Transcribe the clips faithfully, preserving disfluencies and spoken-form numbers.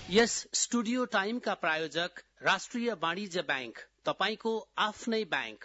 यस studio टाइमका प्रायोजक राष्ट्रिय वाणिज्य बैंक, तपाईको आफ्नै बैंक।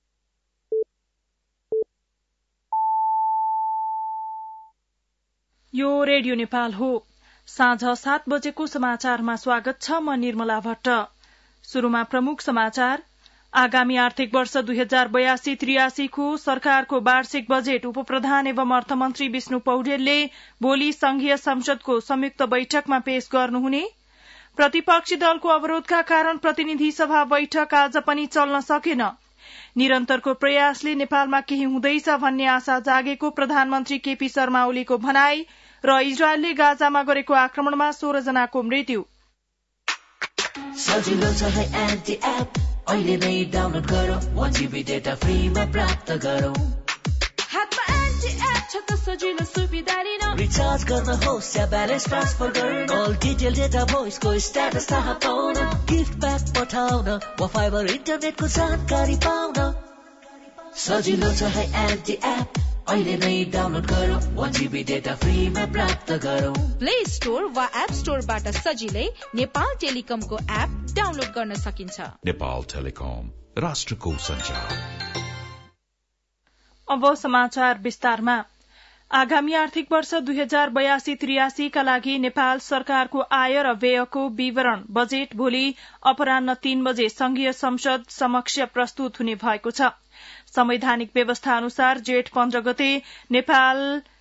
यो रेडियो नेपाल हो। साँझ सात बजेको समाचारमा स्वागत छ। म निर्मला भट्ट। शुरूमा प्रमुख समाचार। आगामी आर्थिक वर्ष दुई हजार बयासी त्रियासीको सरकारको वार्षिक बजेट उपप्रधान एवं अर्थमन्त्री विष्णु पौडेलले भोलि संघीय संसदको संयुक्त बैठकमा पेश गर्नुहुने। प्रतिपक्षी दलको अवरोधका कारण प्रतिनिधि सभा बैठक आज पनि चल्न सकेन। निरन्तरको प्रयासले नेपालमा केही हुँदैछ भन्ने आशा जागेको प्रधानमन्त्री केपी शर्मा ओलीको भनाई र इजरायलले गाजामा गरेको आक्रमणमा सोह्र जनाको मृत्यु। सजिलो छ है एन्टी एप, अहिले नै डाउनलोड गरौ, एक जीबी डेटा फ्रीमा प्राप्त गरौ। हातमा एन्टी एप छ त सजिलो सुविधा लिन, रिचार्ज गर्न होस् या ब्यालेन्स ट्रान्सफर गर्न, कल डिटेल डेटा भोइसको स्ट्याटस थाहा पाउन, गिफ्ट प्याक पठाउन वा फाइबर इन्टरनेटको जानकारी पाउन। सजिलो छ है एन्टी एप, अहिले नै डाउनलोड गरौ, एक जीबी डेटा फ्रीमा प्राप्त गरौ। प्ले स्टोर वा एप स्टोरबाट सजिलै नेपाल टेलिकमको एप डाउनलोड गर्न सकिन्छ। नेपाल टेलिकम, राष्ट्रको सञ्चार। अब समाचार विस्तारमा। आगामी आर्थिक वर्ष दुई हजार बयासी त्रियासीका लागि नेपाल सरकारको आय र व्ययको विवरण बजेट भोलि अपराह्न तीन बजे संघीय संसद समक्ष प्रस्तुत हुने भएको छ। संवैधानिक व्यवस्था अनुसार जेठ पन्ध्र गते नेपाल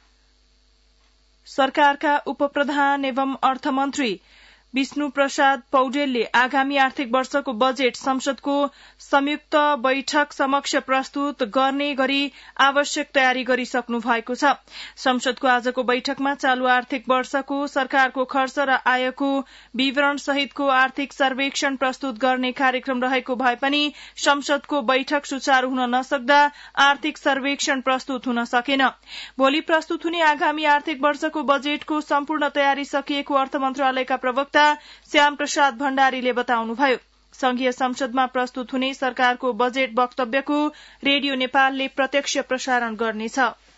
सरकारका उपप्रधान एवं अर्थमन्त्री विष्णु प्रसाद पौडेलले आगामी आर्थिक वर्षको बजेट संसदको संयुक्त बैठक समक्ष प्रस्तुत गर्ने गरी आवश्यक तयारी गरिसक्नु भएको छ। संसदको आजको बैठकमा चालू आर्थिक वर्षको सरकारको खर्च र आयको विवरण सहितको आर्थिक सर्वेक्षण प्रस्तुत गर्ने कार्यक्रम रहेको भए पनि संसदको बैठक सुचारू हुन नसक्दा आर्थिक सर्वेक्षण प्रस्तुत हुन सकेन। भोलि प्रस्तुत हुने आगामी आर्थिक वर्षको बजेटको सम्पूर्ण तयारी सकिएको अर्थ मन्त्रालयका प्रवक्ता श्याम प्रसाद भण्डारीले बताउनुभयो। संघीय संसदमा प्रस्तुत हुने सरकारको बजेट वक्तव्यको रेडियो नेपालले प्रत्यक्ष प्रसारण गर्नेछ।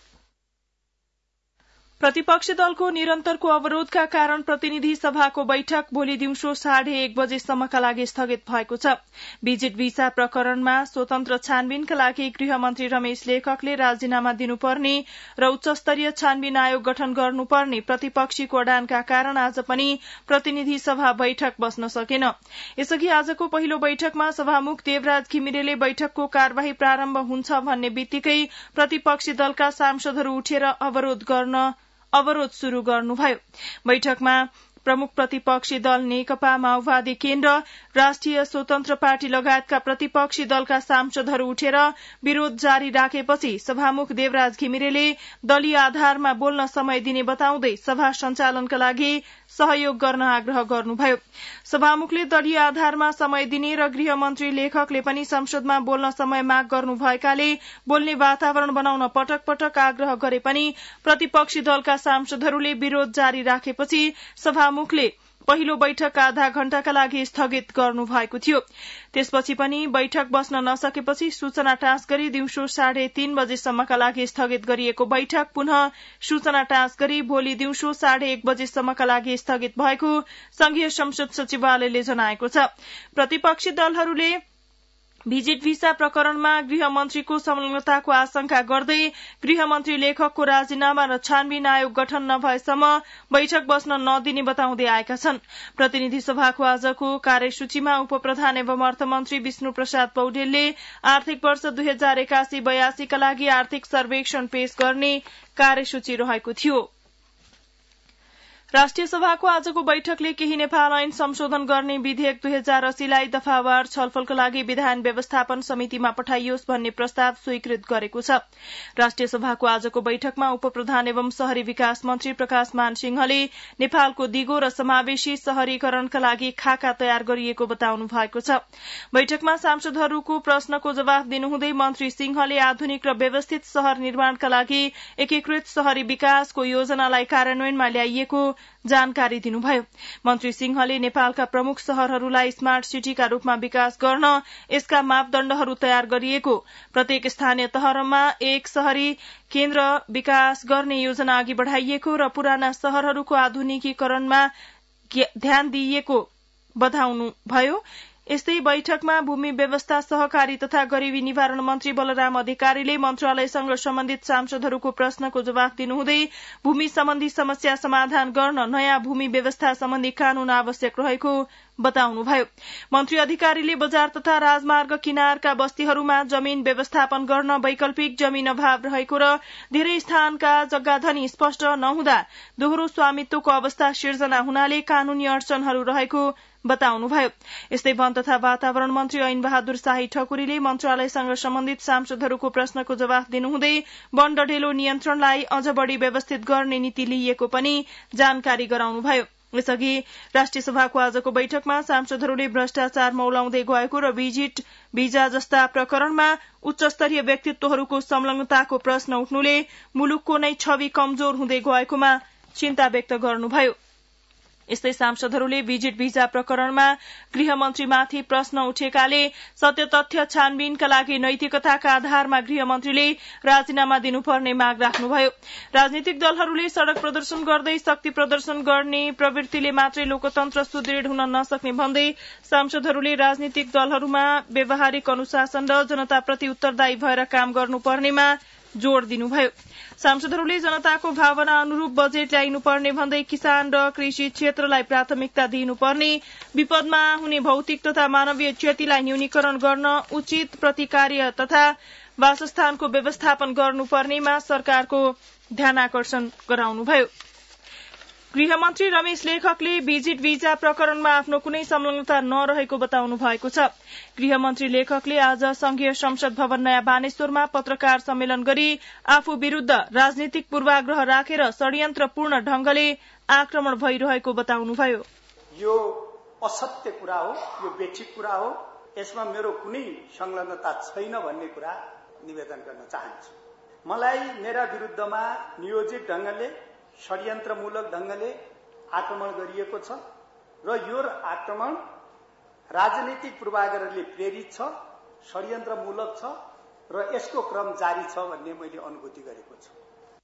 प्रतिपक्षी दलको निरन्तरको अवरोधका कारण प्रतिनिधि सभाको बैठक भोलि दिउँसो साढे एक बजेसम्मका लागि स्थगित भएको छ। विजिट भिसा प्रकरणमा स्वतन्त्र छानबिनका लागि गृहमन्त्री रमेश लेखकले राजीनामा दिनुपर्ने र उच्चस्तरीय छानबिन आयोग गठन गर्नुपर्ने प्रतिपक्षीको अडानका कारण आज पनि प्रतिनिधि सभा बैठक बस्न सकेन। यसअघि आजको पहिलो बैठकमा सभामुख देवराज घिमिरेले बैठकको कार्यवाही प्रारम्भ हुन्छ भन्ने बित्तिकै प्रतिपक्षी दलका सांसदहरू उठेर अवरोध गर्न अवरोध शुरू गर्नुभयो। बैठकमा प्रमुख प्रतिपक्षी दल नेकपा माओवादी केन्द्र, राष्ट्रिय स्वतन्त्र पार्टी लगायतका प्रतिपक्षी दलका सांसदहरू उठेर विरोध जारी राखेपछि सभामुख देवराज घिमिरेले दलीय आधारमा बोल्न समय दिने बताउँदै सभा सञ्चालनका लागि सहयोग गर्न आग्रह गर्नुभयो। सभामुखले दलीय आधारमा समय दिने र गृहमन्त्री लेखकले पनि संसदमा बोल्न समय माग गर्नुभएकाले बोल्ने वातावरण बनाउन पटक पटक आग्रह गरे पनि प्रतिपक्षी दलका सांसदहरूले विरोध जारी राखेपछि सभामुखले पहिलो बैठक आधा घण्टाका लागि स्थगित गर्नुभएको थियो। त्यसपछि पनि बैठक बस्न नसकेपछि सूचना टाँस गरी दिउँसो साढे तीन बजेसम्मका लागि स्थगित गरिएको बैठक पुनः सूचना टाँस गरी भोलि दिउँसो साढे एक बजेसम्मका लागि स्थगित भएको संघीय संसद सचिवालयले जनाएको छ। प्रतिपक्षी दलहरूले भिजिट भिसा प्रकरणमा गृहमन्त्रीको संलग्नताको आशंका गर्दै गृहमन्त्री लेखकको राजीनामा र छानबिन आयोग गठन नभएसम्म बैठक बस्न नदिने बताउँदै आएका छन्। प्रतिनिधि सभाको आजको कार्यसूचीमा उपप्रधान एवं अर्थमन्त्री विष्णु प्रसाद पौडेलले आर्थिक वर्ष दुई हजार एकासी बयासीका लागि आर्थिक सर्वेक्षण पेश गर्ने कार्यसूची रहेको थियो। राष्ट्रिय सभाको आजको बैठकले केही नेपाल ऐन संशोधन गर्ने विधेयक दुई हजार अस्सीलाई दफावार छलफलका लागि विधान व्यवस्थापन समितिमा पठाइयोस् भन्ने प्रस्ताव स्वीकृत गरेको छ। राष्ट्रिय सभाको आजको बैठकमा उपप्रधान एवं शहरी विकास मन्त्री प्रकाश मान सिंहले नेपालको दिगो र समावेशी शहरीकरणका लागि खाका तयार गरिएको बताउनु भएको छ। बैठकमा सांसदहरूको प्रश्नको जवाफ दिनुहुँदै मन्त्री सिंहले आधुनिक र व्यवस्थित शहर निर्माणका लागि एकीकृत शहरी विकासको योजनालाई कार्यान्वयनमा ल्याइएको जानकारी दिनुभयो। मन्त्री सिंहले नेपालका प्रमुख शहरहरूलाई स्मार्ट सिटीका रूपमा विकास गर्न यसका मापदण्डहरू तयार गरिएको, प्रत्येक स्थानीय तहमा एक शहरी केन्द्र विकास गर्ने योजना अघि बढ़ाइएको र पुराना शहरहरूको आधुनिकीकरणमा ध्यान दिइएको बताउनुभयो। यस्तै बैठकमा भूमि व्यवस्था, सहकारी तथा गरीबी निवारण मन्त्री बलराम अधिकारीले मन्त्रालयसँग सम्बन्धित सांसदहरूको प्रश्नको जवाफ दिनुहुँदै भूमि सम्बन्धी समस्या समाधान गर्न नयाँ भूमि व्यवस्था सम्बन्धी कानून आवश्यक रहेको बताउनुभयो। मन्त्री अधिकारीले बजार तथा राजमार्ग किनारका बस्तीहरूमा जमीन व्यवस्थापन गर्न वैकल्पिक जमीन अभाव रहेको र धेरै स्थानका जग्गाधनी स्पष्ट नहुँदा दोहोरो स्वामित्वको अवस्था सिर्जना हुनाले कानूनी अडचनहरू रहेको बताउनुभयो। यस्तै वन तथा वातावरण मन्त्री ऐन बहादुर शाही ठकुरीले मन्त्रालयसँग सम्बन्धित सांसदहरूको प्रश्नको जवाफ दिनुहुँदै वन डढेलो नियन्त्रणलाई अझ बढ़ी व्यवस्थित गर्ने नीति लिइएको पनि जानकारी गराउनुभयो। यसअघि राष्ट्रिय सभाको आजको बैठकमा सांसदहरूले भ्रष्टाचार मौलाउँदै गएको र भिजिट भिजा जस्ता प्रकरणमा उच्च स्तरीय व्यक्तित्वहरूको संलग्नताको प्रश्न उठ्नुले मुलुकको नै छवि कमजोर हुँदै गएकोमा चिन्ता व्यक्त गर्नुभयो। यस्तै सांसदहरूले भिजिट भिजा प्रकरणमा गृहमन्त्रीमाथि प्रश्न उठेकाले सत्य तथ्य छानबिनका लागि नैतिकताका आधारमा गृहमन्त्रीले राजीनामा दिनुपर्ने माग राख्नुभयो। राजनीतिक दलहरूले सड़क प्रदर्शन गर्दै शक्ति प्रदर्शन गर्ने प्रवृत्तिले मात्रै लोकतन्त्र सुदृढ हुन नसक्ने भन्दै सांसदहरूले राजनीतिक दलहरूमा व्यावहारिक अनुशासन र जनताप्रति उत्तरदायी भएर काम गर्नुपर्नेमा जोड़ दिनुभयो। सांसदहरूले जनताको भावना अनुरूप बजेट ल्याइनुपर्ने भन्दै किसान र कृषि क्षेत्रलाई प्राथमिकता दिइनुपर्ने, विपदमा हुने भौतिक तथा मानवीय क्षतिलाई न्यूनीकरण गर्न उचित प्रतिकार्य तथा वासस्थानको व्यवस्थापन गर्नुपर्नेमा सरकारको ध्यानाकर्षण गराउनुभयो। गृहमन्त्री रमेश लेखकले भिजिट भिजा प्रकरणमा आफ्नो कुनै संलग्नता नरहेको बताउनु भएको छ। गृहमन्त्री लेखकले आज संघीय संसद भवन नयाँ बानेश्वरमा पत्रकार सम्मेलन गरी आफू विरूद्ध राजनीतिक पूर्वाग्रह राखेर षड्यन्त्रपूर्ण ढंगले आक्रमण भइरहेको बताउनुभयो। यो असत्य कुरा हो, यो बेठिक कुरा हो, यसमा मेरो कुनै संलग्नता छैन भन्ने कुरा निवेदन गर्न चाहन्छु। मलाई मेरा विरूद्धमा नियोजित ढंगले षड्यन्त्रमूलक ढंगले आक्रमण गरिएको छ र यो आक्रमण राजनीतिक पूर्वाग्रहले प्रेरित छ, षड्यन्त्रमूलक छ र यसको क्रम जारी छ भन्ने मैले अनुभूति गरेको छु।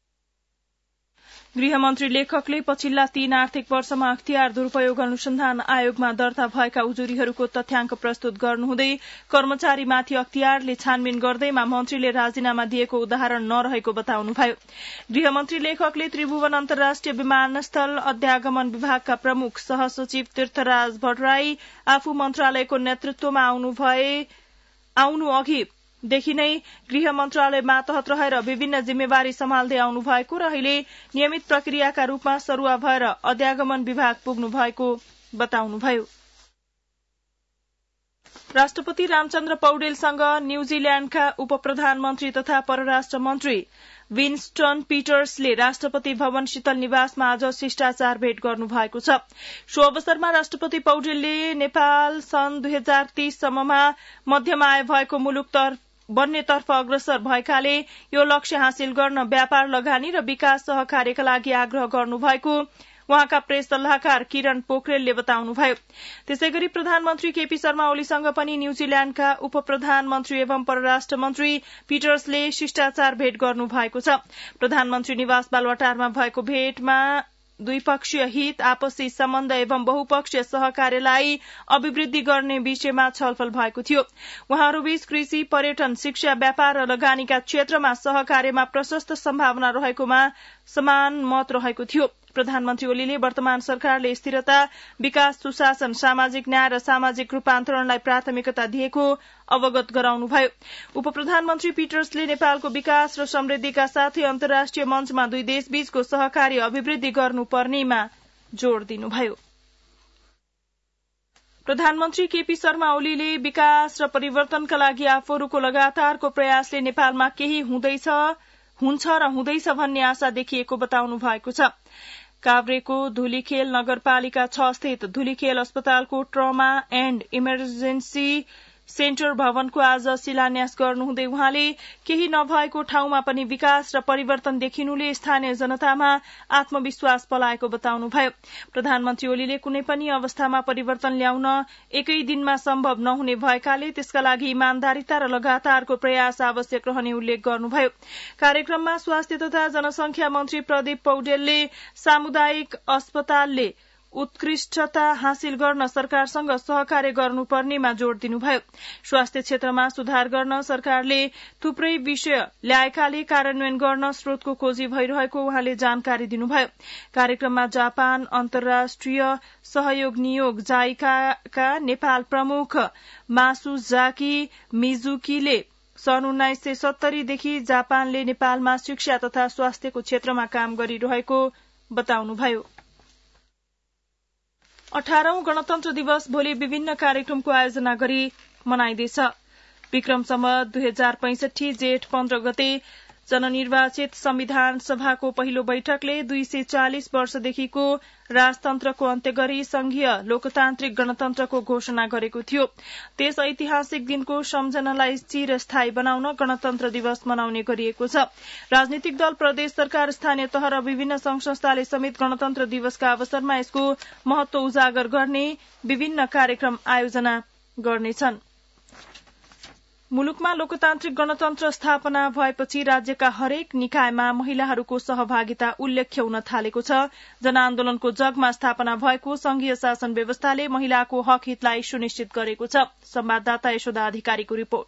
गृहमन्त्री लेखकले पछिल्ला तीन आर्थिक वर्षमा अख्तियार दुरूपयोग अनुसन्धान आयोगमा दर्ता भएका उजुरीहरूको तथ्याङ्क प्रस्तुत गर्नुहुँदै कर्मचारीमाथि अख्तियारले छानबिन गर्दैमा मन्त्रीले राजीनामा दिएको उदाहरण नरहेको बताउनुभयो। गृहमन्त्री लेखकले त्रिभुवन अन्तर्राष्ट्रिय विमानस्थल अध्यागमन विभागका प्रमुख सहसचिव तीर्थराज भट्टराई आफू मन्त्रालयको नेतृत्वमा आउनु भए आउनु अघि देखि नै गृह मन्त्रालय मातहत रहेर विभिन्न जिम्मेवारी सम्हाल्दै आउनु भएको र अहिले नियमित प्रक्रियाका रूपमा सरुवा भएर अध्यागमन विभाग पुग्नु भएको बताउनुभयो। राष्ट्रपति रामचन्द्र पौडेलसँग न्यूजील्याण्डका उप प्रधानमन्त्री तथा परराष्ट्र मन्त्री विन्स्टन पीटर्सले राष्ट्रपति भवन शीतल निवासमा आज शिष्टाचार भेट गर्नु भएको छ। सो अवसरमा राष्ट्रपति पौडेलले नेपाल सन् दुई हजार तीस सम्ममा मध्यम आय भएको मुलुक बन्नेतर्फ अग्रसर भएकाले यो लक्ष्य हासिल गर्न व्यापार लगानी र विकास सहकार्यका लागि आग्रह गर्नुभएको उहाँका प्रेस सल्लाहकार किरण पोखरेलले बताउनुभयो। त्यसैगरी प्रधानमन्त्री केपी शर्मा ओलीसँग पनि न्यूजील्याण्डका उप प्रधानमन्त्री एवं परराष्ट्र मन्त्री पीटर्सले शिष्टाचार भेट गर्नु भएको छ। प्रधानमन्त्री निवास बालुवाटारमा भएको भेटमा द्विपक्षीय हित, आपसी सम्बन्ध एवं बहुपक्षीय सहकार्यलाई अभिवृद्धि गर्ने विषयमा छलफल भएको थियो। उहाँहरूबीच कृषि, पर्यटन, शिक्षा, व्यापार र लगानीका क्षेत्रमा सहकार्यमा प्रशस्त सम्भावना रहेकोमा समान मत रहेको थियो। प्रधानमन्त्री ओलीले वर्तमान सरकारले स्थिरता, विकास, सुशासन, सामाजिक न्याय र सामाजिक रूपान्तरणलाई प्राथमिकता दिएको अवगत गराउनुभयो। उप प्रधानमन्त्री पीटर्सले नेपालको विकास र समृद्धिका साथै अन्तर्राष्ट्रिय मञ्चमा दुई देशबीचको सहकार्य अभिवृद्धि गर्नुपर्नेमा जोड़ दिनुभयो। प्रधानमन्त्री केपी शर्मा ओलीले विकास र परिवर्तनका लागि आफूहरूको लगातारको प्रयासले नेपालमा केही हुँदैछ हुन्छ र हुँदैछ भन्ने आशा देखिएको बताउनु भएको छ। काभ्रेको धुलीखेल नगरपालिका छ स्थित धुलीखेल अस्पतालको ट्रमा एण्ड इमर्जेन्सी सेन्टर भवनको आज शिलान्यास गर्नुहुँदै उहाँले केही नभएको ठाउँमा पनि विकास र परिवर्तन देखिनुले स्थानीय जनतामा आत्मविश्वास पलाएको बताउनुभयो। प्रधानमन्त्री ओलीले कुनै पनि अवस्थामा परिवर्तन ल्याउन एकै दिनमा सम्भव नहुने भएकाले त्यसका लागि इमानदारिता र लगातारको प्रयास आवश्यक रहने उल्लेख गर्नुभयो। कार्यक्रममा स्वास्थ्य तथा जनसंख्या मन्त्री प्रदीप पौडेलले सामुदायिक अस्पतालले उत्कृष्टता हासिल गर्न सरकारसँग सहकार्य गर्नुपर्नेमा जोड़ दिनुभयो। स्वास्थ्य क्षेत्रमा सुधार गर्न सरकारले थुप्रै विषय ल्याएकाले कार्यान्वयन गर्न स्रोतको खोजी भइरहेको उहाँले जानकारी दिनुभयो। कार्यक्रममा जापान अन्तर्राष्ट्रिय सहयोग नियोग जाइकाका नेपाल प्रमुख मासुजाकी मिजुकीले सन् उन्नाइस सय सत्तरीदेखि जापानले नेपालमा शिक्षा तथा स्वास्थ्यको क्षेत्रमा काम गरिरहेको बताउनुभयो। अठारौं गणतन्त्र दिवस भोलि विभिन्न कार्यक्रमको आयोजना गरी मनाइँदैछ। विक्रम सम्वत दुई हजार पैंसठी जेठ पन्ध्र गते जननिर्वाचित संविधान सभाको पहिलो बैठकले दुई सय चालिस वर्षदेखिको राजतन्त्रको अन्त्य गरी संघीय लोकतान्त्रिक गणतन्त्रको घोषणा गरेको थियो। त्यस ऐतिहासिक दिनको सम्झनालाई चिरस्थायी बनाउन गणतन्त्र दिवस मनाउने गरिएको छ। राजनीतिक दल, प्रदेश सरकार, स्थानीय तह र विभिन्न संघ संस्थाले समेत गणतन्त्र दिवसका अवसरमा यसको महत्व उजागर गर्ने विभिन्न कार्यक्रम आयोजना गर्नेछन्। मुलुकमा लोकतान्त्रिक गणतन्त्र स्थापना भएपछि राज्यका हरेक निकायमा महिलाहरूको सहभागिता उल्लेख्य हुन थालेको छ। जनआन्दोलनको जगमा स्थापना भएको संघीय शासन व्यवस्थाले महिलाको हक हितलाई सुनिश्चित गरेको छ। संवाददाता यशोदा अधिकारीको रिपोर्ट।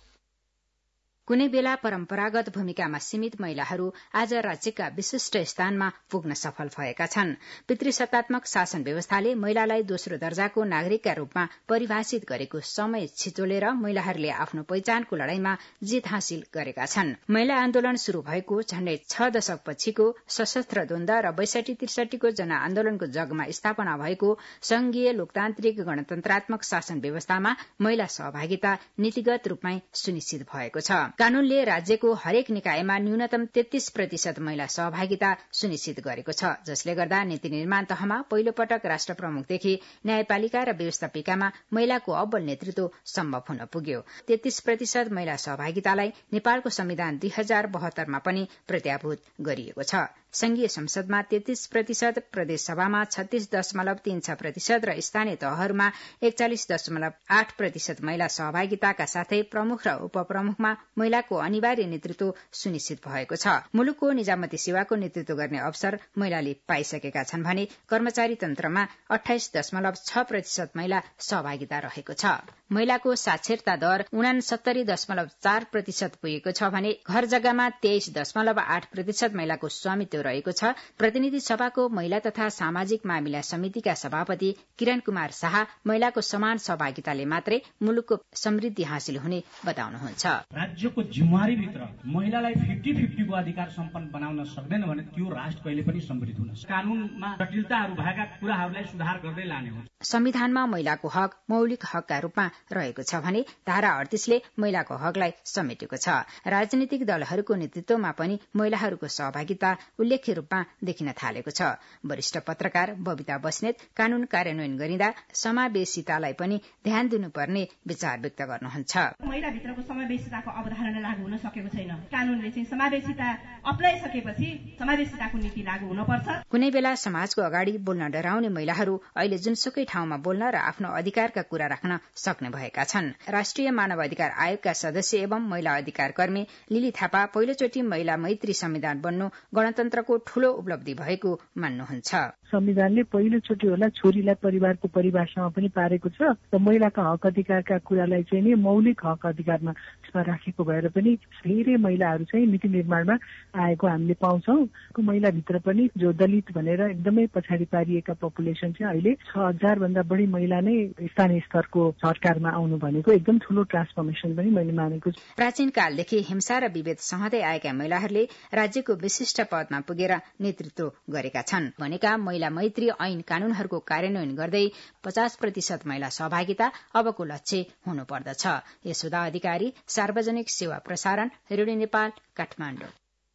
कुनै बेला परम्परागत भूमिकामा सीमित महिलाहरू आज राज्यका विशिष्ट स्थानमा पुग्न सफल भएका छन्। पितृसत्तात्मक शासन व्यवस्थाले महिलालाई दोस्रो दर्जाको नागरिकका रूपमा परिभाषित गरेको समय छिचोलेर महिलाहरूले आफ्नो पहिचानको लड़ाईमा जित हासिल गरेका छन्। महिला आन्दोलन शुरू भएको झण्डै छ दशकपछिको सशस्त्र द्वन्द्व र बैसठी त्रिसठीको जनआन्दोलनको जगमा स्थापना भएको संघीय लोकतान्त्रिक गणतन्त्रात्मक शासन व्यवस्थामा महिला सहभागिता नीतिगत रूपमै सुनिश्चित भएको छ। कानूनले राज्यको हरेक निकायमा न्यूनतम तेत्तीस प्रतिशत महिला सहभागिता सुनिश्चित गरेको छ, जसले गर्दा नीति निर्माण तहमा पहिलो पटक राष्ट्र प्रमुखदेखि न्यायपालिका र व्यवस्थापिकामा महिलाको अब्बल नेतृत्व सम्भव हुन पुग्यो। तेत्तीस प्रतिशत महिला सहभागितालाई नेपालको संविधान दुई हजार बहत्तरमा पनि प्रत्याभूत गरिएको छ। संघीय संसदमा तेत्तीस प्रतिशत, प्रदेश सभामा छत्तीस दशमलव तीन छ प्रतिशत र स्थानीय तहहरूमा एकचालिस दशमलव आठ प्रतिशत महिला सहभागिताका साथै प्रमुख र उपप्रमुखमा महिलाको अनिवार्य नेतृत्व सुनिश्चित भएको छ। मुलुकको निजामती सेवाको नेतृत्व गर्ने अवसर महिलाले पाइसकेका छन् भने कर्मचारी तन्त्रमा अठाइस दशमलव छ प्रतिशत महिला सहभागिता रहेको छ। महिलाको साक्षरता दर उनासत्तरी दशमलव चार प्रतिशत पुगेको छ भने घर जग्गामा तेइस दशमलव आठ प्रतिशत महिलाको स्वामित्व रहेको छ। प्रतिनिधि सभाको महिला तथा सामाजिक मामिला समितिका सभापति किरण कुमार शाह महिलाको समान सहभागिताले मात्रै मुलुकको समृद्धि हासिल हुने बताउनुहुन्छ। राज्यको जिम्मेवारीभित्र महिलालाई फिफ्टी फिफ्टी को अधिकार सम्पन्न बनाउन सक्दैन भने त्यो राष्ट्र कहिले पनि समृद्ध हुन सक्दैन। कानूनमा जटिलताहरू भएका कुराहरूलाई सुधार गर्दै लाने हुन्छ। संविधानमा महिलाको हक मौलिक हकका रूपमा रहेको छ भने धारा अडतीसले महिलाको हकलाई समेटेको छ। राजनीतिक दलहरूको नेतृत्वमा पनि महिलाहरूको सहभागिता उल्लेख्य रूपमा देखिन थालेको छ। वरिष्ठ पत्रकार बबिता बस्नेत कानून कार्यान्वयन गरिँदा समावेशितालाई पनि ध्यान दिनुपर्ने विचार व्यक्त गर्नुहुन्छ। महिलाभित्रको समावेशिताको अवधारणा लागू हुन सकेको छैन। कानूनले चाहिँ समावेशिता अप्नाइसकेपछि समावेशिताको नीति लागू हुनुपर्छ। कुनै बेला समाजको अगाडि बोल्न डराउने महिलाहरू अहिले जुनसुकै ठाउँमा बोल्न र आफ्नो अधिकारका कुरा राख्न सक्ने भएका छन्। राष्ट्रिय मानव अधिकार आयोगका सदस्य एवं महिला अधिकार कर्मी लिली थापा पहिलोचोटि महिला मैत्री संविधान बन्नु गणतन्त्रको ठूलो उपलब्धि भएको मान्नुहुन्छ। संविधानले पहिलोचोटि होला छोरीलाई परिवारको परिभाषामा पनि पारेको छ र महिलाका हक अधिकारका कुरालाई चाहिँ नि मौलिक हक अधिकारमा राखेको भएर पनि धेरै महिलाहरू चाहिँ नीति निर्माणमा आएको हामीले पाउँछौँ। महिलाभित्र पनि जो दलित भनेर एकदमै पछाडि पारिएका पपुलेसन चाहिँ अहिले छ हजार भन्दा बढी महिला नै स्थानीय स्तरको सरकारमा आउनु भनेको एकदम ठूलो ट्रान्सफर्मेसन पनि मैले मानेको छु। प्राचीन कालदेखि हिंसा र विभेद सहँदै आएका महिलाहरूले राज्यको विशिष्ट पदमा पुगेर नेतृत्व गरेका छन् भनेका महिला मैत्री ऐन कानूनहरूको कार्यान्वयन गर्दै पचास प्रतिशत महिला सहभागिता अबको लक्ष्य हुनुपर्दछ। यशोदा अधिकारी, सार्वजनिक सेवा प्रसारण, रेडियो नेपाल, काठमाडौँ।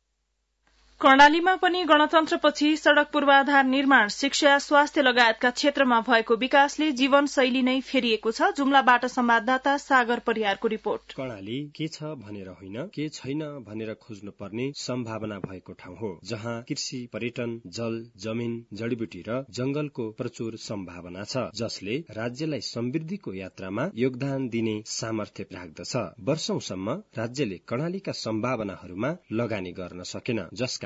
कर्णालीमा पनि गणतन्त्रपछि सड़क पूर्वाधार निर्माण, शिक्षा, स्वास्थ्य लगायतका क्षेत्रमा भएको विकासले जीवनशैली नै फेरिएको छ। जुम्लाबाट संवाददाता सागर परियारको रिपोर्ट। कर्णाली के छ भनेर होइन, के छैन भनेर खोज्नुपर्ने सम्भावना भएको ठाउँ हो, जहाँ कृषि, पर्यटन, जल, जमिन, जडीबुटी र जंगलको प्रचुर सम्भावना छ, जसले राज्यलाई समृद्धिको यात्रामा योगदान दिने सामर्थ्य राख्दछ। वर्षौंसम्म राज्यले कर्णालीका सम्भावनाहरूमा लगानी गर्न सकेन, जसका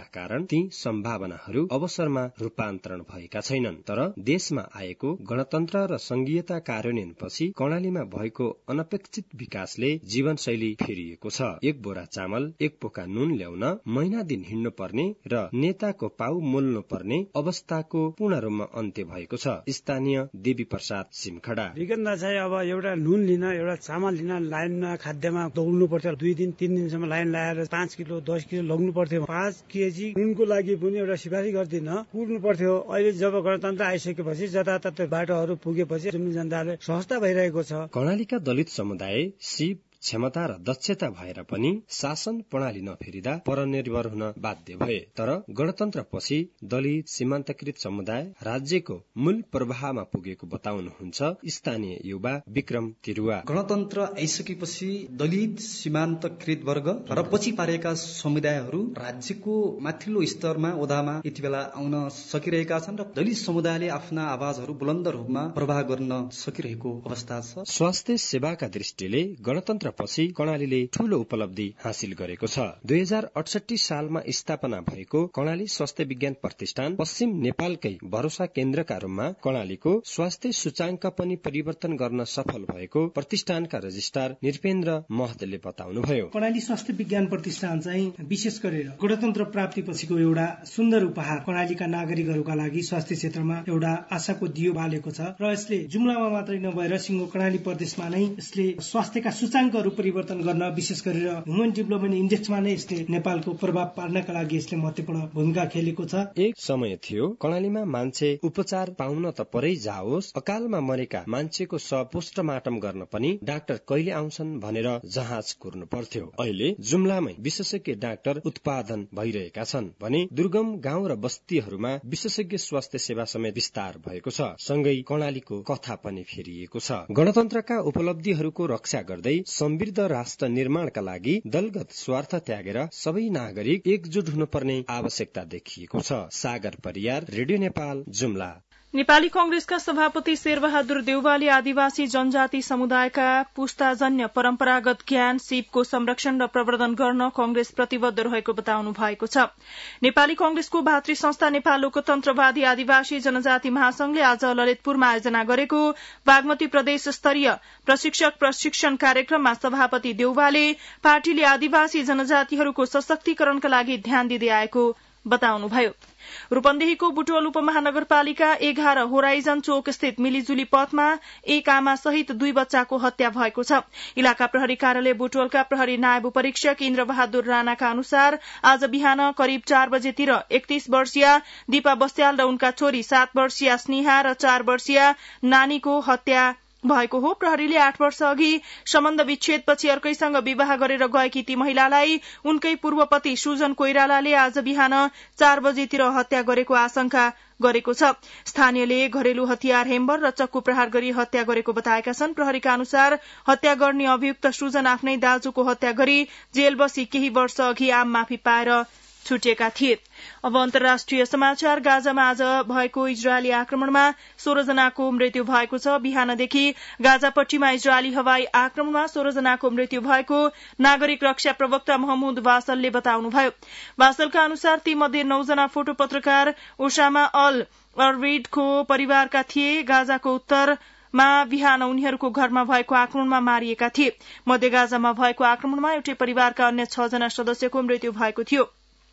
भएका कारण ती सम्भावनाहरू अवसरमा रूपान्तरण भएका छैनन्। तर देशमा आएको गणतन्त्र र संघीयता कार्यान्वयनपछि कर्णालीमा भएको अनपेक्षित विकासले जीवनशैली फेरिएको छ। एक बोरा चामल एक पोका नुन ल्याउन महिना दिन हिँड्नु पर्ने र नेताको पाउ मोल्नु पर्ने अवस्थाको पूर्ण रूपमा अन्त्य भएको छ। स्थानीय देवी प्रसाद सिमखडा विगतमा चाहिँ अब एउटा नुन लिन एउटा चामल लिन लाइनमा खाद्यमा दौड्नु पर्थ्यो। दुई दिन तीन दिनसम्म लाइन लगाएर पाँच किलो दस किलो लग्नु पर्थ्यो। पाँच केजी नुनको लागि पनि एउटा सिफारिस गर्दिन पुग्नु पर्थ्यो। अहिले जब गणतन्त्र आइसकेपछि जताततै बाटोहरू पुगेपछि जनताले सहजता भइरहेको छ। कर्णालीका दलित समुदाय सिप क्षमता र दक्षता भएर पनि शासन प्रणाली नफेरिदा परनिर्भर हुन बाध्य भए। तर गणतन्त्रपछि दलित सीमान्तकृत समुदाय राज्यको मूल प्रवाहमा पुगेको बताउनुहुन्छ स्थानीय युवा विक्रम तिरुवा। गणतन्त्र आइसकेपछि दलित सीमान्तकृत वर्ग र पछि पारेका समुदायहरू राज्यको माथिल्लो स्तरमा ओदामा यति बेला आउन सकिरहेका छन् र दलित समुदायले आफ्ना आवाजहरू बुलन्द रूपमा प्रवाह गर्न सकिरहेको अवस्था छ। स्वास्थ्य सेवाका दृष्टिले गणतन्त्र पछि कर्णालीले ठूलो उपलब्धि हासिल गरेको छ। दुई हजार अठसट्ठी सालमा स्थापना भएको कर्णाली स्वास्थ्य विज्ञान प्रतिष्ठान पश्चिम नेपालकै भरोसा केन्द्रका रूपमा कर्णालीको स्वास्थ्य सूचाङ्क पनि परिवर्तन गर्न सफल भएको प्रतिष्ठानका रजिस्ट्रार निरपेन्द्र महतले बताउनुभयो। कर्णाली स्वास्थ्य विज्ञान प्रतिष्ठान चाहिँ विशेष गरेर गणतन्त्र प्राप्ति पछिको एउटा सुन्दर उपहार कर्णालीका नागरिकहरूका लागि स्वास्थ्य क्षेत्रमा एउटा आशाको दियो बालेको छ र यसले जुम्लामा मात्रै नभएर सिंहो कर्णाली प्रदेशमा नै यसले स्वास्थ्यका सूचाङ्क परिवर्तन गर्न विशेष गरेर ह्युमन डेभलपमेन्ट इन्डेक्समा नै यसले नेपालको प्रभाव पार्नका लागि यसले महत्वपूर्ण भूमिका खेलेको छ। एक समय थियो कर्णालीमा मान्छे उपचार पाउन त परै जाओस्, अकालमा मरेका मान्छेको शव पोस्टमार्टम गर्न पनि डाक्टर कहिले आउँछन् भनेर जहाज कुर्नु पर्थ्यो। अहिले जुम्लामै विशेषज्ञ डाक्टर उत्पादन भइरहेका छन् भने दुर्गम गाउँ र बस्तीहरूमा विशेषज्ञ स्वास्थ्य सेवा समेत विस्तार भएको छ। सँगै कर्णालीको कथा पनि फेरिएको छ। गणतन्त्रका उपलब्धिहरूको रक्षा गर्दै समृद्ध राष्ट्र निर्माणका लागि दलगत स्वार्थ त्यागेर सबै नागरिक एकजुट हुनुपर्ने आवश्यकता देखिएको छ। सागर परियार, रेडियो नेपाल, जुम्ला। नेपाली कंग्रेसका सभापति शेरबहादुर देउवाले आदिवासी जनजाति समुदायका पुस्ताजन्य परम्परागत ज्ञान सिपको संरक्षण र प्रवर्धन गर्न कंग्रेस प्रतिबद्ध रहेको बताउनु भएको छ। नेपाली कंग्रेसको भातृ संस्था नेपाल लोकतन्त्रवादी आदिवासी जनजाति महासंघले आज ललितपुरमा आयोजना गरेको बागमती प्रदेश स्तरीय प्रशिक्षक प्रशिक्षण कार्यक्रममा सभापति देउवाले पार्टीले आदिवासी जनजातिहरूको सशक्तिकरणका लागि ध्यान दिँदै आएको बताउनुभयो। रूपन्देहीको बुटवल उपमहानगरपालिका एघार होराइजन चोक स्थित मिलिजुली पथमा एक आमा सहित दुई बच्चाको हत्या भएको छ। इलाका प्रहरी कार्यालय बुटवलका प्रहरी नायब उपरीक्षक इन्द्र बहादुर राणाका अनुसार आज बिहान करिब चार बजेतिर एकतीस वर्षीय दीपा बस्याल र उनका छोरी सात वर्षीय स्नेहा र चार वर्षीय नानीको हत्या भएको हो। प्रहरीले आठ वर्ष अघि सम्बन्ध विच्छेदपछि अर्कैसँग विवाह गरेर गएकी ती महिलालाई उनकै पूर्वपति सुजन कोइरालाले आज बिहान चार बजेतिर हत्या गरेको आशंका गरेको छ। स्थानीयले घरेलु हतियार हेम्बर र चक्कु प्रहार गरी हत्या गरेको बताएका छन्। प्रहरीका अनुसार हत्या गर्ने अभियुक्त सुजन आफ्नै दाजुको हत्या गरी जेल बसी केही वर्ष अघि आम माफी पाएर छुटेका थिए। अब अन्तर्राष्ट्रिय समाचार। गाजामा आज भएको इजरायली आक्रमणमा सोह्र जनाको मृत्यु भएको छ। बिहानदेखि गाजापट्टीमा इजरायली हवाई आक्रमणमा सोह्र जनाको मृत्यु भएको नागरिक रक्षा प्रवक्ता महमूद वासलले बताउनुभयो। वासलका अनुसार ती मध्ये नौ जना फोटो पत्रकार ओसामा अल अरविडको परिवारका थिए। गाजाको उत्तर मा बिहान उनीहरूको घरमा भएको आक्रमणमा मारिएका थिए। मध्य गाजामा भएको आक्रमणमा एउटै परिवारका अन्य छ जना सदस्यको मृत्यु भएको थियो।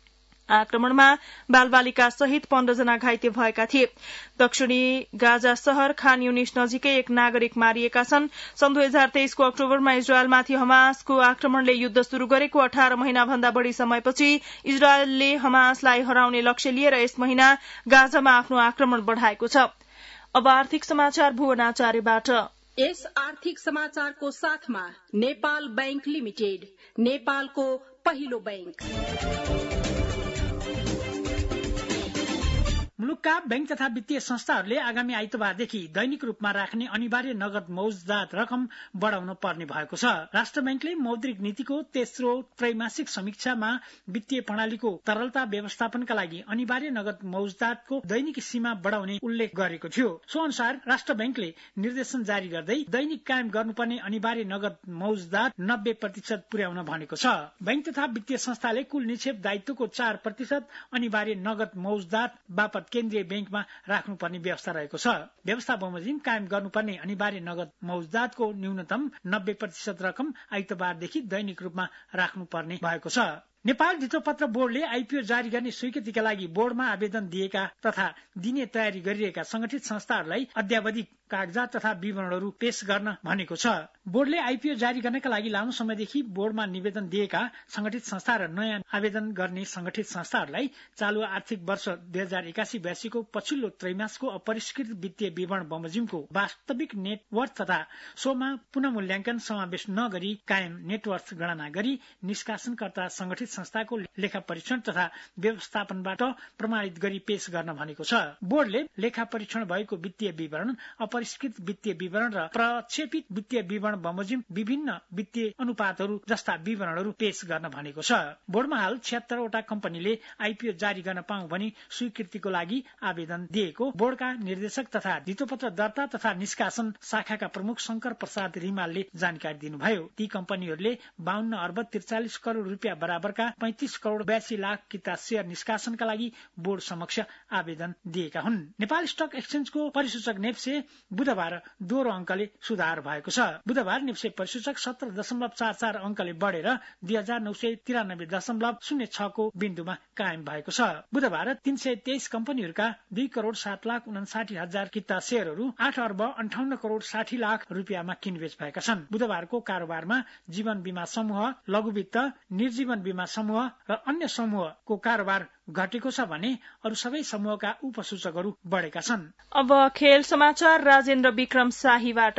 आक्रमणमा बालबालिका सहित पन्ध्र जना घाइते भएका थिए। दक्षिणी गाजा शहर खान युनिस नजिकै एक नागरिक मारिएका छन्। सन् दुई हजार तेइसको अक्टोबरमा इजरायलमाथि हमासको आक्रमणले युद्ध शुरू गरेको अठार महिना भन्दा बढ़ी समयपछि इजरायलले हमासलाई हराउने लक्ष्य लिएर यस महिना गाजामा आफ्नो आक्रमण बढ़ाएको छ। अब आर्थिक समाचार भुवन आचार्यबाट। यस आर्थिक समाचारको साथमा नेपाल बैंक लिमिटेड, नेपालको पहिलो बैंक। मुलुकका बैंक तथा वित्तीय संस्थाहरूले आगामी आइतबारदेखि दैनिक रूपमा राख्ने अनिवार्य नगद मौजदात रकम बढाउन पर्ने भएको छ। राष्ट्र बैंकले मौद्रिक नीतिको तेस्रो त्रैमासिक समीक्षामा वित्तीय प्रणालीको तरलता व्यवस्थापनका लागि अनिवार्य नगद मौजदातको दैनिक सीमा बढाउने उल्लेख गरेको थियो। सो अनुसार राष्ट्र बैंकले निर्देशन जारी गर्दै दैनिक कायम गर्नुपर्ने अनिवार्य नगद मौजदात नब्बे प्रतिशत पुर्याउन भनेको छ। बैंक तथा वित्तीय संस्थाले कुल निक्षेप दायित्वको चार प्रतिशत अनिवार्य नगद मौजदात बापत केन्द्रीय बैंकमा राख्नुपर्ने व्यवस्था रहेको छ। व्यवस्था बमोजिम कायम गर्नुपर्ने अनिवार्य नगद मौजदातको न्यूनतम नब्बे प्रतिशत रकम आइतबारदेखि दैनिक रूपमा राख्नुपर्ने भएको छ। नेपाल धितोपत्र बोर्डले आइपीओ जारी गर्ने स्वीकृतिका लागि बोर्डमा आवेदन दिएका तथा दिने तयारी गरिरहेका संगठित संस्थाहरूलाई अद्यावधिक कागजात तथा विवरणहरू पेश गर्न भनेको छ। बोर्डले आइपीओ जारी गर्नका लागि लामो समयदेखि बोर्डमा निवेदन दिएका संगठित संस्था र नयाँ आवेदन गर्ने संगठित संस्थाहरूलाई चालू आर्थिक वर्ष दुई हजार एकासी बयासीको पछिल्लो त्रैमासको अपरिष्कृत वित्तीय विवरण बमोजिमको वास्तविक नेटवर्थ तथा सोमा पुनः मूल्याङ्कन समावेश नगरी कायम नेटवर्थ गणना गरी निष्कासनकर्ता संगठित संस्थाको लेखा परीक्षण तथा व्यवस्थापनबाट प्रमाणित गरी पेश गर्न भनेको छ। बोर्डले लेखा परीक्षण भएको वित्तीय विवरण, अपरिष्कृत वित्तीय विवरण र प्रक्षेपित वित्तीय विवरण बमोजिम विभिन्न वित्तीय अनुपातहरू जस्ता विवरणहरू पेश गर्न भनेको छ। बोर्डमा हाल छिहत्तरवटा कम्पनीले आइपीओ जारी गर्न पाउँ भनी स्वीकृतिको लागि आवेदन दिएको बोर्डका निर्देशक तथा धितोपत्र दर्ता तथा निष्कासन शाखाका प्रमुख शंकर प्रसाद रिमालले जानकारी दिनुभयो। ती कम्पनीहरूले बाहन्न अर्ब त्रिचालिस करोड़ रूपियाँ बराबरका पैंतिस करोड़ बयासी लाख किता शेयर निष्कासनका लागि बोर्ड समक्ष आवेदन दिएका हुन्। नेपाल स्टक एक्सचेन्जको परिसूचक नेप्से बुधबार दोहोरो अंकले सुधार भएको छ। बुधबार नेप्से परिसूचक सत्र दशमलव चार चार अंकले बढ़ेर दुई हजार नौ सय तिरानब्बे दशमलव शून्य छको बिन्दुमा कायम भएको छ। बुधबार तीन सय तेइस कम्पनीहरूका दुई करोड़ सात लाख उनासाठी हजार किता शेयरहरू आठ अर्ब अन्ठाउन्न करोड़ साठी लाख रूपियाँमा किनबेच भएका छन्। बुधबारको कारोबारमा जीवन बीमा समूह, लघुवित्त, निर्जीवन बीमा समूह र अन्य समूहको कारोबार घटेको छ भने अरू सबै समूहका उपसूचकहरू बढेका छन्। अब खेल समाचार राजेन्द्र विक्रम शाहीबाट।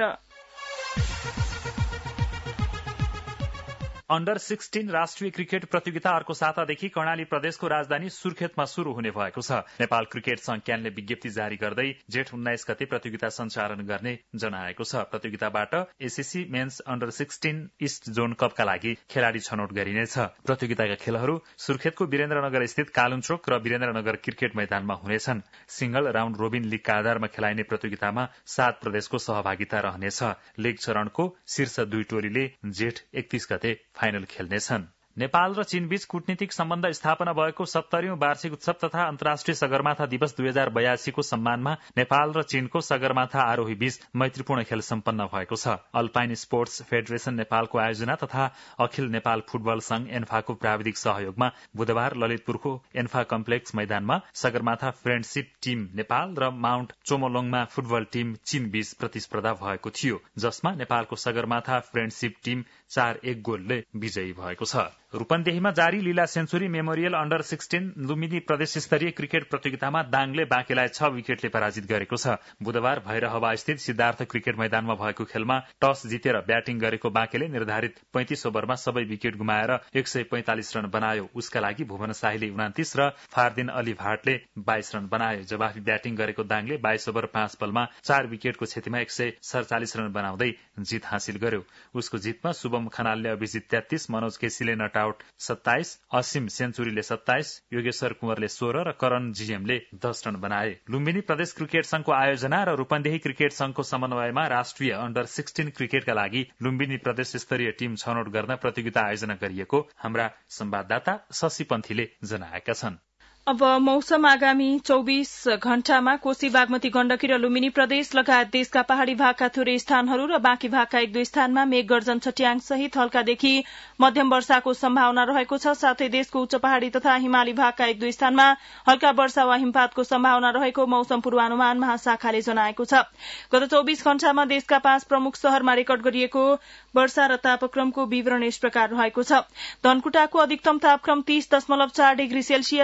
अन्डर सिक्सटीन राष्ट्रिय क्रिकेट प्रतियोगिता अर्को सातादेखि कर्णाली प्रदेशको राजधानी सुर्खेतमा शुरू हुने भएको छ। नेपाल क्रिकेट संघ क्यानले विज्ञप्ति जारी गर्दै जेठ उन्नाइस गते प्रतियोगिता सञ्चालन गर्ने जनाएको छ। प्रतियोगिताबाट SSC men's under sixteen east zone कपका लागि खेलाड़ी छनौट गरिनेछ। प्रतियोगिताका खेलहरू सुर्खेतको वीरेन्द्रनगर स्थित कालुञ्चोक र वीरेन्द्रनगर क्रिकेट मैदानमा हुनेछन्। सिंगल राउण्ड रोबिन लीगका आधारमा खेलाइने प्रतियोगितामा सात प्रदेशको सहभागिता रहनेछ। लीग चरणको शीर्ष दुई टोलीले जेठ एकतीस गते फाइनल खेल्नेछन्। नेपाल र चीनबीच कूटनीतिक सम्बन्ध स्थापना भएको सत्तरीौं वार्षिक उत्सव तथा अन्तर्राष्ट्रिय सगरमाथा दिवस दुई हजार बयासीको सम्मानमा नेपाल र चीनको सगरमाथा आरोही बीच मैत्रीपूर्ण खेल सम्पन्न भएको छ। अल्पाइन स्पोर्ट्स फेडरेशन नेपालको आयोजना तथा अखिल नेपाल फुटबल संघ एन्फाको प्राविधिक सहयोगमा बुधबार ललितपुरको एन्फा कम्प्लेक्स मैदानमा सगरमाथा फ्रेण्डशिप टीम नेपाल र माउन्ट चोमोलोङमा फुटबल टीम चीन बीच प्रतिस्पर्धा भएको थियो, जसमा नेपालको सगरमाथा फ्रेण्डशिप टीम चार एक गोलले विजयी भएको छ। रूपन्देहीमा जारी Leela century memorial under sixteen Lumbini प्रदेश स्तरीय क्रिकेट प्रतियोगितामा दाङले बाँकेलाई छ विकेटले पराजित गरेको छ। बुधबार भैरहवा स्थित सिद्धार्थ क्रिकेट मैदानमा भएको खेलमा टस जितेर ब्याटिङ गरेको बाँकेले निर्धारित पैंतिस ओभरमा सबै विकेट गुमाएर एक सय पैंतालिस रन बनायो। उसका लागि भुवन शाहीले उनातिस र फारदिन अली भाटले बाइस रन बनायो। जवाफी ब्याटिङ गरेको दाङले बाइस ओभर पाँच बलमा चार विकेटको क्षतिमा एक सय सड़चालिस रन बनाउँदै जित हासिल गर्यो। उसको जितमा शुभम खनालले अभिजित तेत्तीस, मनोज केसीले नट आउट सत्ताइस, असीम सेन्चुरीले सत्ताइस, योगेश्वर कुंवरले सोह्र र करण जीएमले दस रन बनाए। लुम्बिनी प्रदेश क्रिकेट संघको आयोजना र रूपन्देही क्रिकेट संघको समन्वयमा राष्ट्रिय अन्डर सिक्सटीन क्रिकेटका लागि लुम्बिनी प्रदेश स्तरीय टीम छनौट गर्न प्रतियोगिता आयोजना गरिएको हाम्रा संवाददाता शशि पन्थीले जनाएका छन्। अब मौसम आगामी चौबीस घण्टामा कोशी, बागमती, गण्डकी र लुम्बिनी प्रदेश लगायत देशका पहाड़ी भागका थोरै स्थानहरू र बाँकी भागका एक दुई स्थानमा मेघ गर्जन छट्याङ सहित हल्कादेखि मध्यम वर्षाको सम्भावना रहेको छ। साथै देशको उच्च पहाड़ी तथा हिमाली भागका एक दुई स्थानमा हल्का वर्षा वा हिमपातको सम्भावना रहेको मौसम पूर्वानुमान महाशाखाले जनाएको छ। गत चौबीस घण्टामा देशका पाँच प्रमुख शहरमा रेकर्ड गरिएको वर्षा र तापक्रमको विवरण यस प्रकार रहेको छ। धनकुटाको अधिकतम तापक्रम तीस दशमलव चार डिग्री सेल्सियस, न्यूनतम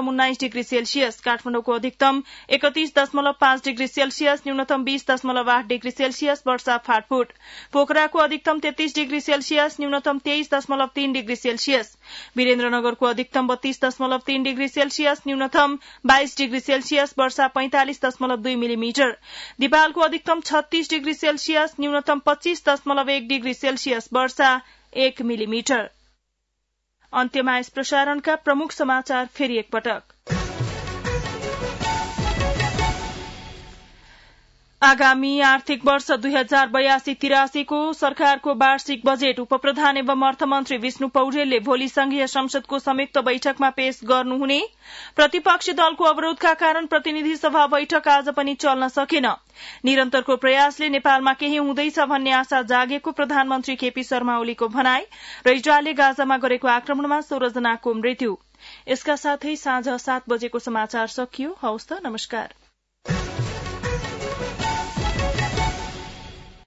न्यूनतम उन्नाइस डिग्री सेल्सियस, काठमाडौँको अधिकतम एकतीस दशमलव पाँच डिग्री सेल्सियस, न्यूनतम बीस दशमलव आठ डिग्री सेल्सियस वर्षा फाटफुट। पोखराको अधिकतम तेत्तीस डिग्री सेल्सियस, न्यूनतम तेइस दशमलव तीन डिग्री सेल्सियस। वीरेन्द्रनगरको अधिकतम बत्तीस दशमलव तीन डिग्री सेल्सियस, न्यूनतम बाइस डिग्री सेल्सियस वर्षा पैंतालिस दशमलव दुई मिलिमिटर। दिपालको अधिकतम छत्तीस डिग्री सेल्सियस, न्यूनतम पच्चीस दशमलव एक डिग्री सेल्सियस वर्षा एक मिलिमिटर। अन्त्यमा यस प्रसारणका प्रमुख समाचार फेरि एकपटक। आगामी आर्थिक वर्ष दुई हजार बयासी तिरासीको सरकारको वार्षिक बजेट उपप्रधान एवं अर्थमन्त्री विष्णु पौडेलले भोलि संघीय संसदको संयुक्त बैठकमा पेश गर्नुहुने। प्रतिपक्षी दलको अवरोधका कारण प्रतिनिधि सभा बैठक आज पनि चल्न सकेन। निरन्तरको प्रयासले नेपालमा केही हुँदैछ भन्ने आशा जागेको प्रधानमन्त्री केपी शर्मा ओलीको भनाई र इजरायलले गाजामा गरेको आक्रमणमा सोह्र जनाको मृत्यु। यसका साथै साँझ सात बजेको समाचार सकियो। हवस् त, नमस्कार।